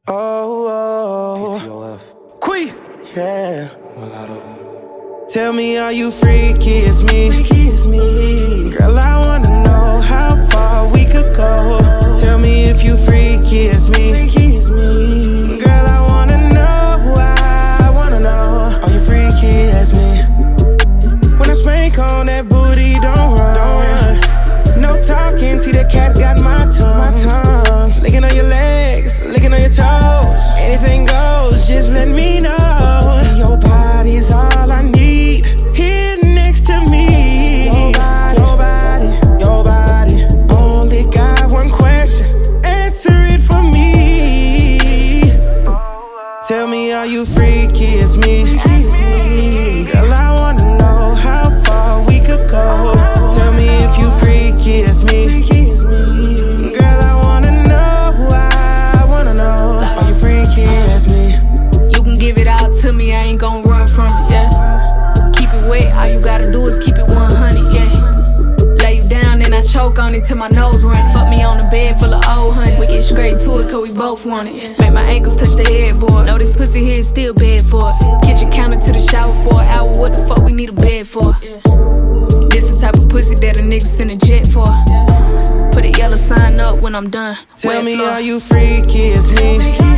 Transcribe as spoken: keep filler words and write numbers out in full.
Oh, oh. P T O F. Quee. Yeah. Mulatto. Tell me, are you freaky? It's me. Freaky is me. Girl, I wanna know how far we could go. Tell me if you freaky as me. Freaky is me. Girl, I wanna know, I wanna know. Are you freaky as me? When I spank on that booty, don't run. Don't run. No talking, see the cat got my tongue. My tongue. Licking on your legs, licking on your toes. Anything goes, just let me know. See, your body's all I need. Here next to me. Your body, your body, your body. Only got one question. Answer it for me. Tell me, are you freaky as me? Girl, I wanna know how far we could go. Tell me if you freaky as me. Girl, I wanna know, I wanna know. Are you freaky as me? You can give it all to me, I ain't gon' run from it, yeah. Keep it wet, all you gotta do is keep it one hundred, yeah. Lay you down and I choke on it till my nose run. Fuck me on the bed full of old honey. We get straight to it cause we both want it. Make my ankles touch the headboard. Know this pussy here is still bad for it. Kitchen counter to the shower for an hour, what the fuck we need a bed for? This the type of pussy that a nigga send a jet for. Put a yellow sign up when I'm done. Tell Wet me, floor. are you freaky as me?